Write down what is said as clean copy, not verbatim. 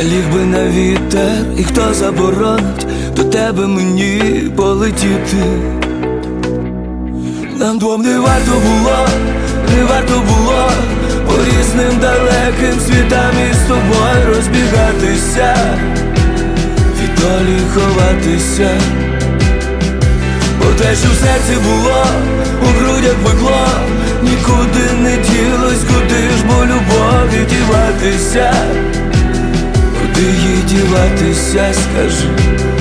Я ліг би на вітер, і хто заборонить до тебе мені полетіти. Нам двом не варто було, не варто було по різним далеким світам із тобою розбігатися, від долі ховатися. Бо те, що в серці було, у грудях пекло, нікуди не ділось, куди ж бо любові діватися? Куди їй діватися, скажи?